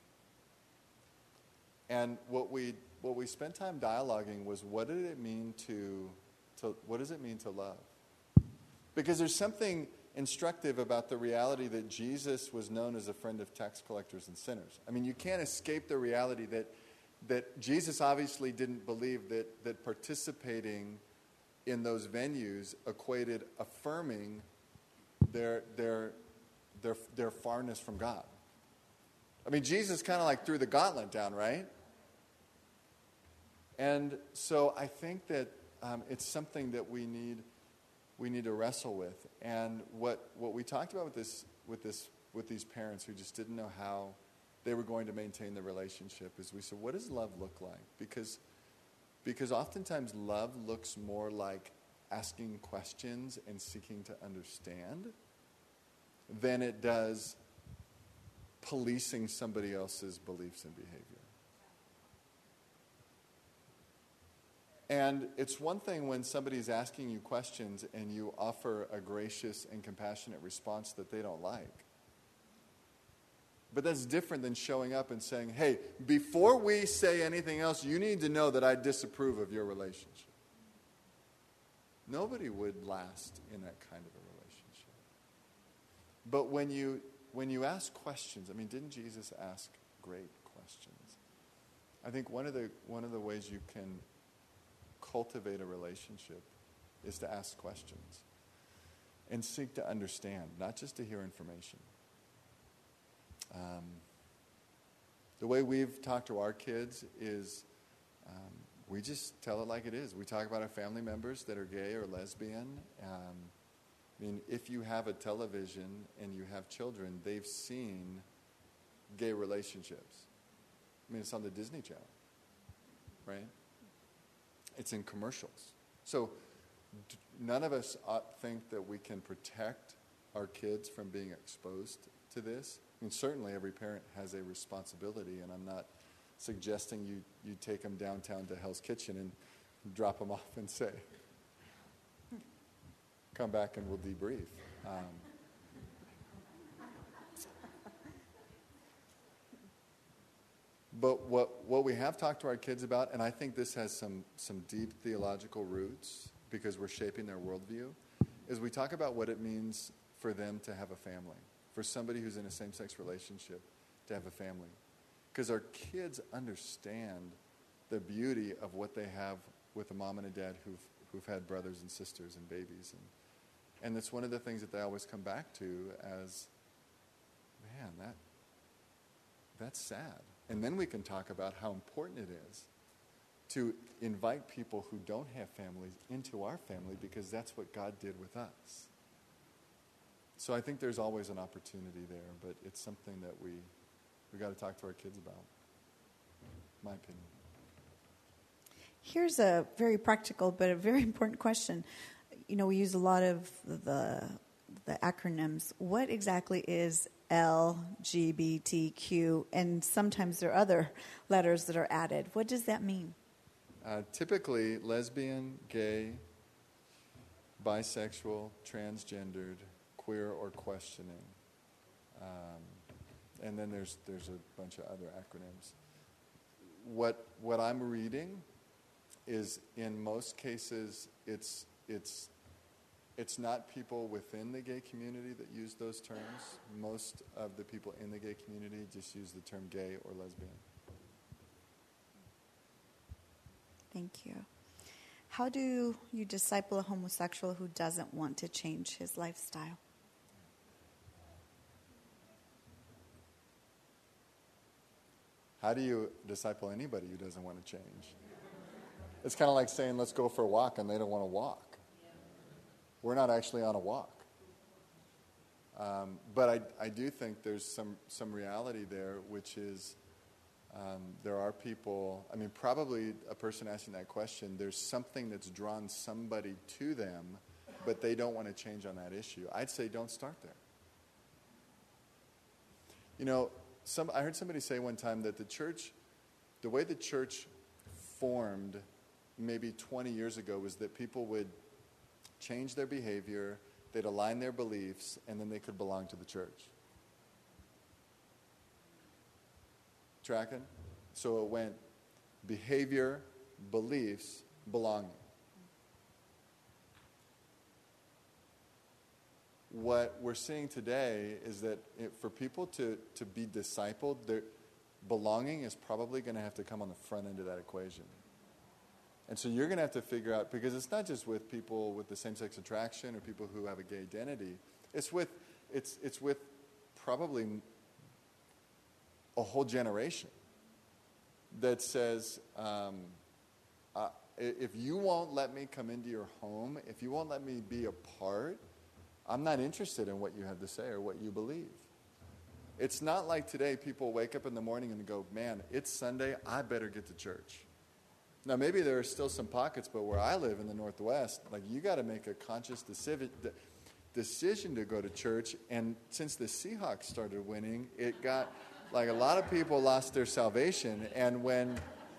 And what we what we spent time dialoguing was, what did it mean to, to what does it mean to love? Because there's something instructive about the reality that Jesus was known as a friend of tax collectors and sinners. I mean, you can't escape the reality that that Jesus obviously didn't believe that that participating in those venues equated affirming their their their their farness from God. I mean, Jesus kind of like threw the gauntlet down, right? And so I think that um, it's something that we need we need to wrestle with. And what what we talked about with this with this with these parents who just didn't know how they were going to maintain the relationship is we said, what does love look like? Because because oftentimes love looks more like asking questions and seeking to understand than it does policing somebody else's beliefs and behavior. And it's one thing when somebody's asking you questions and you offer a gracious and compassionate response that they don't like. But that's different than showing up and saying, hey, before we say anything else, you need to know that I disapprove of your relationship. Nobody would last in that kind of a relationship. But when you when you ask questions, I mean, didn't Jesus ask great questions? I think one of the one of the ways you can cultivate a relationship is to ask questions and seek to understand, not just to hear information. Um, the way we've talked to our kids is um, we just tell it like it is. We talk about our family members that are gay or lesbian. Um, I mean, if you have a television and you have children, they've seen gay relationships. I mean, it's on the Disney Channel, right? It's in commercials. So d- none of us ought think that we can protect our kids from being exposed to this. I mean, certainly every parent has a responsibility, and I'm not suggesting you, you take them downtown to Hell's Kitchen and drop them off and say, come back and we'll debrief. Um, But what, what we have talked to our kids about, and I think this has some, some deep theological roots because we're shaping their worldview, is we talk about what it means for them to have a family, for somebody who's in a same-sex relationship to have a family. Because our kids understand the beauty of what they have with a mom and a dad who've, who've had brothers and sisters and babies. And, and it's one of the things that they always come back to as, man, that that's sad. And then we can talk about how important it is to invite people who don't have families into our family because that's what God did with us. So I think there's always an opportunity there, but it's something that we we got to talk to our kids about, my opinion.
Here's a very practical but a very important question. You know, we use a lot of the the acronyms. What exactly is L G B T Q? And sometimes there are other letters that are added. What does that mean?
Uh, typically, lesbian, gay, bisexual, transgendered, queer, or questioning. Um, and then there's there's a bunch of other acronyms. What what I'm reading is, in most cases, it's it's it's not people within the gay community that use those terms. Most of the people in the gay community just use the term gay or lesbian.
Thank you. How do you disciple a homosexual who doesn't want to change his lifestyle?
How do you disciple anybody who doesn't want to change? It's kind of like saying, let's go for a walk, and they don't want to walk. We're not actually on a walk. Um, but I, I do think there's some, some reality there, which is um, there are people, I mean, probably a person asking that question, there's something that's drawn somebody to them, but they don't want to change on that issue. I'd say don't start there. You know, some, I heard somebody say one time that the church, the way the church formed maybe twenty years ago was that people would change their behavior, they'd align their beliefs, and then they could belong to the church. Tracking? So it went behavior, beliefs, belonging. What we're seeing today is that it, for people to, to be discipled, their belonging is probably going to have to come on the front end of that equation. And so you're going to have to figure out, because it's not just with people with the same-sex attraction or people who have a gay identity. It's with, it's, it's with probably a whole generation that says, um, uh, if you won't let me come into your home, if you won't let me be a part, I'm not interested in what you have to say or what you believe. It's not like today people wake up in the morning and go, man, it's Sunday, I better get to church. Now, maybe there are still some pockets, but where I live in the Northwest, like you got to make a conscious decision decision to go to church. And since the Seahawks started winning, it got like a lot of people lost their salvation. And when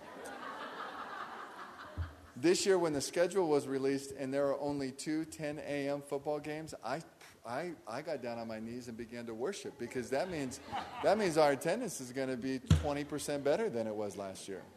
this year, when the schedule was released and there are only two ten a.m. football games, I, I, I got down on my knees and began to worship, because that means that means our attendance is going to be twenty percent better than it was last year.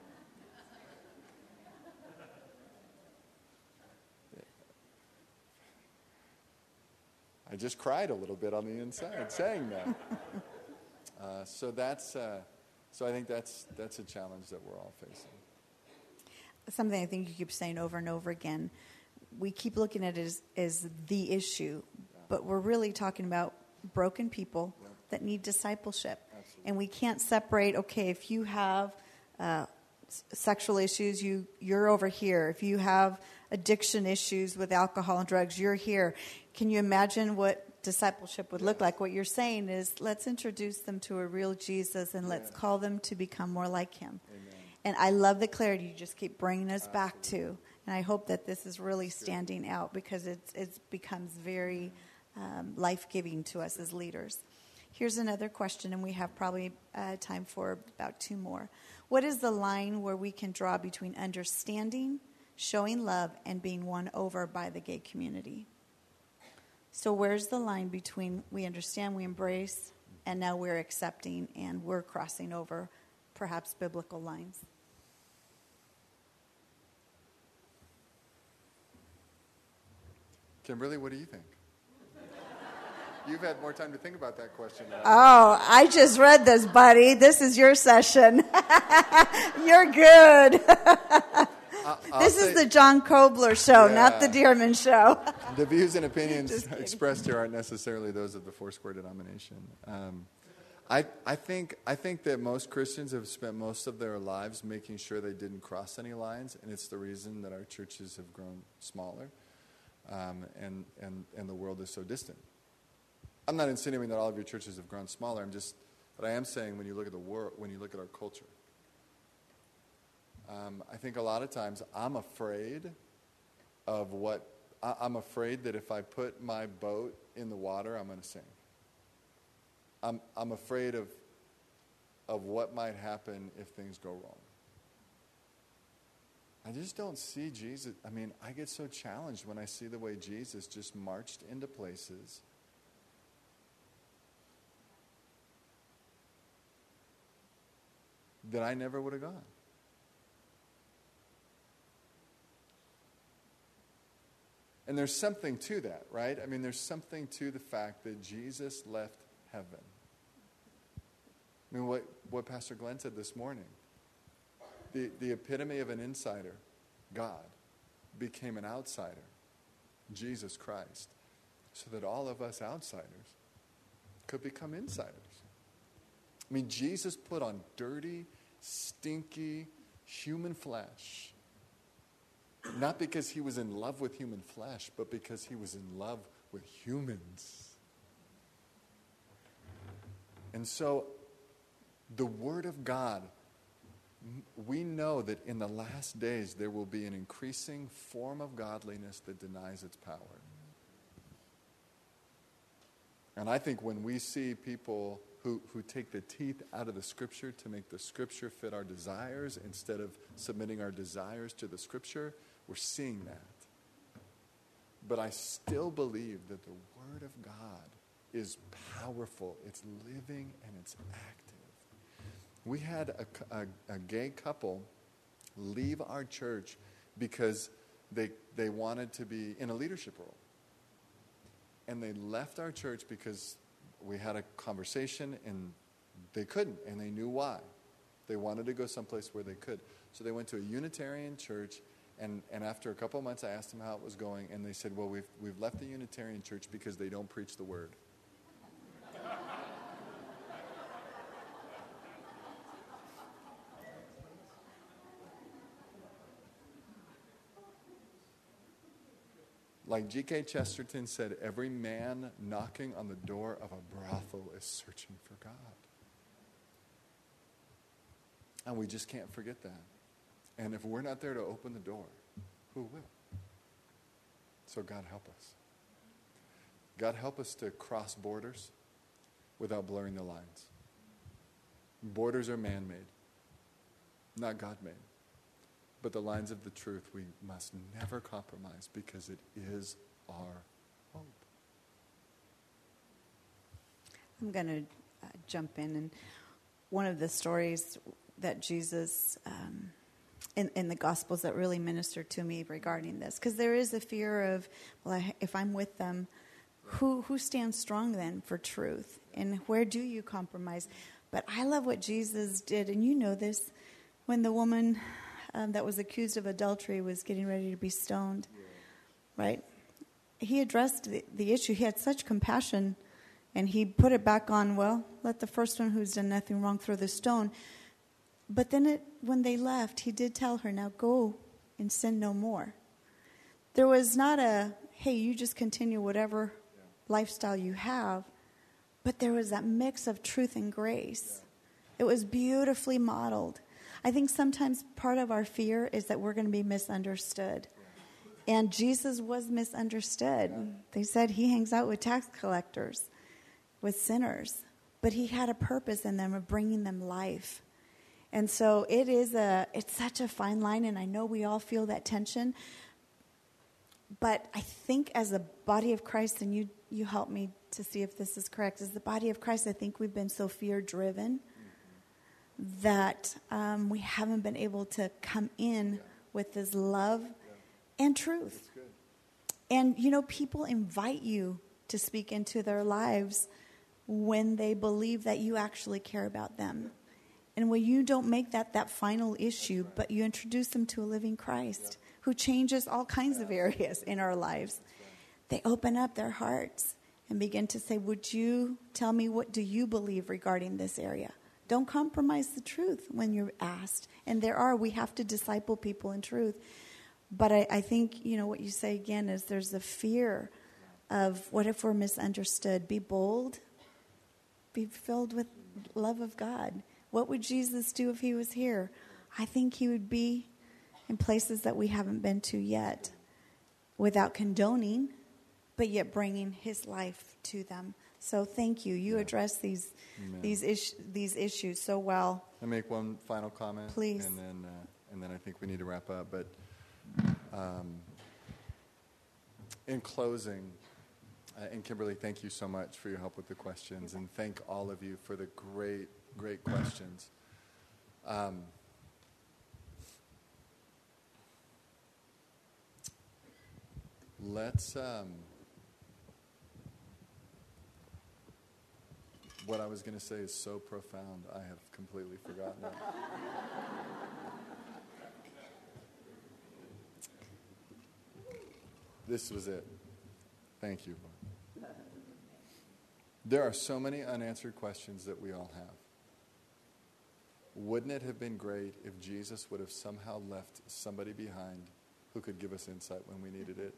I just cried a little bit on the inside saying that. Uh, so that's uh, so I think that's that's a challenge that we're all facing.
Something I think you keep saying over and over again. We keep looking at it as, as the issue, yeah. But we're really talking about broken people yeah. that need discipleship. Absolutely. And we can't separate, okay, if you have uh, s- sexual issues, you, you're over here. If you have addiction issues with alcohol and drugs, you're here. Can you imagine what discipleship would look like? What you're saying is, let's introduce them to a real Jesus, and let's yeah. call them to become more like him. Amen. And I love the clarity you just keep bringing us Absolutely. Back to. And I hope that this is really standing out, because it's, it becomes very um, life-giving to us as leaders. Here's another question, and we have probably uh, time for about two more. What is the line where we can draw between understanding, showing love, and being won over by the gay community? So where's the line between we understand, we embrace, and now we're accepting and we're crossing over perhaps biblical lines?
Kimberly, what do you think? You've had more time to think about that question than I
Oh, I just read this, buddy. This is your session. You're good. I'll, I'll this say, is the John Kobler show, yeah, not the Dearman show.
The views and opinions expressed here aren't necessarily those of the Foursquare denomination. Um, I, I think I think that most Christians have spent most of their lives making sure they didn't cross any lines, and it's the reason that our churches have grown smaller, um, and, and, and the world is so distant. I'm not insinuating that all of your churches have grown smaller. I'm just, but I am saying when you look at the world, when you look at our culture, um, I think a lot of times I'm afraid of what I, I'm afraid that if I put my boat in the water, I'm going to sink. I'm I'm afraid of of what might happen if things go wrong. I just don't see Jesus. I mean, I get so challenged when I see the way Jesus just marched into places that I never would have gone. And there's something to that, right? I mean, there's something to the fact that Jesus left heaven. I mean, what, what Pastor Glenn said this morning, the, the epitome of an insider, God, became an outsider, Jesus Christ, so that all of us outsiders could become insiders. I mean, Jesus put on dirty, stinky human flesh, not because he was in love with human flesh, but because he was in love with humans. And so, the Word of God, we know that in the last days there will be an increasing form of godliness that denies its power. And I think when we see people who, who take the teeth out of the Scripture to make the Scripture fit our desires instead of submitting our desires to the Scripture, we're seeing that. But I still believe that the Word of God is powerful, it's living, and it's active. We had a, a, a gay couple leave our church because they, they wanted to be in a leadership role. And they left our church because we had a conversation and they couldn't, and they knew why. They wanted to go someplace where they could. So they went to a Unitarian church, and, and after a couple of months I asked them how it was going, and they said, well, we've, we've left the Unitarian church because they don't preach the Word. Like G K Chesterton said, every man knocking on the door of a brothel is searching for God. And we just can't forget that. And if we're not there to open the door, who will? So God help us. God help us to cross borders without blurring the lines. Borders are man-made, not God-made. But the lines of the truth we must never compromise because it is our hope.
I'm going to uh, jump in. And one of the stories that Jesus, um, in, in the Gospels that really ministered to me regarding this, because there is a fear of, well, I, if I'm with them, who, who stands strong then for truth? And where do you compromise? But I love what Jesus did. And you know this, when the woman... Um, that was accused of adultery was getting ready to be stoned, yeah. Right? He addressed the, the issue. He had such compassion, and he put it back on, well, let the first one who's done nothing wrong throw the stone. But then it, when they left, he did tell her, now go and sin no more. There was not a, hey, you just continue whatever yeah. lifestyle you have, but there was that mix of truth and grace. Yeah. It was beautifully modeled. I think sometimes part of our fear is that we're going to be misunderstood. And Jesus was misunderstood. Yeah. They said he hangs out with tax collectors, with sinners. But he had a purpose in them of bringing them life. And so it is a, it's such a fine line, and I know we all feel that tension. But I think as a body of Christ, and you, you help me to see if this is correct, as the body of Christ, I think we've been so fear-driven that um, we haven't been able to come in yeah. with this love yeah. and truth. And, you know, people invite you to speak into their lives when they believe that you actually care about them. And when you don't make that that final issue, right. but you introduce them to a living Christ yeah. who changes all kinds yeah. of areas in our lives, right. they open up their hearts and begin to say, would you tell me, what do you believe regarding this area? Don't compromise the truth when you're asked. And there are, we have to disciple people in truth. But I, I think, you know, what you say again is there's a fear of what if we're misunderstood? Be bold. Be filled with love of God. What would Jesus do if he was here? I think he would be in places that we haven't been to yet without condoning, but yet bringing his life to them. So thank you. You yeah. address these Amen. these is, these issues so well.
I'll make one final comment,
please,
and then uh, and then I think we need to wrap up. But um, in closing, uh, and Kimberly, thank you so much for your help with the questions, and thank all of you for the great great questions. Um, let's. Um, What I was going to say is so profound, I have completely forgotten it. This was it. Thank you. There are so many unanswered questions that we all have. Wouldn't it have been great if Jesus would have somehow left somebody behind who could give us insight when we needed it?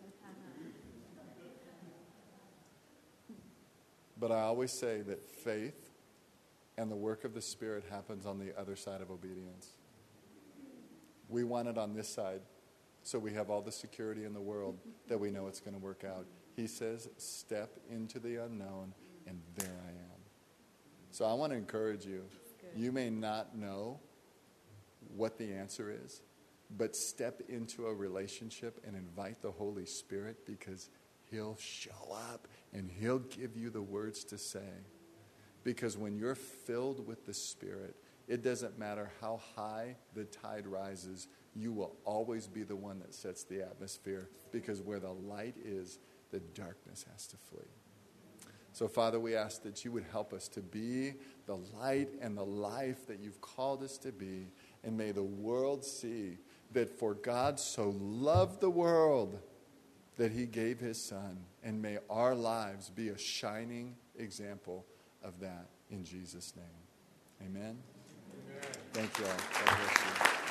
But I always say that faith and the work of the Spirit happens on the other side of obedience. We want it on this side, so we have all the security in the world that we know it's going to work out. He says, step into the unknown, and there I am. So I want to encourage you. You may not know what the answer is, but step into a relationship and invite the Holy Spirit, because He'll show up and He'll give you the words to say. Because when you're filled with the Spirit, it doesn't matter how high the tide rises, you will always be the one that sets the atmosphere, because where the light is, the darkness has to flee. So, Father, we ask that you would help us to be the light and the life that you've called us to be. And may the world see that for God so loved the world that He gave His Son. And may our lives be a shining example of that in Jesus' name. Amen? Amen. Thank you all. God bless you.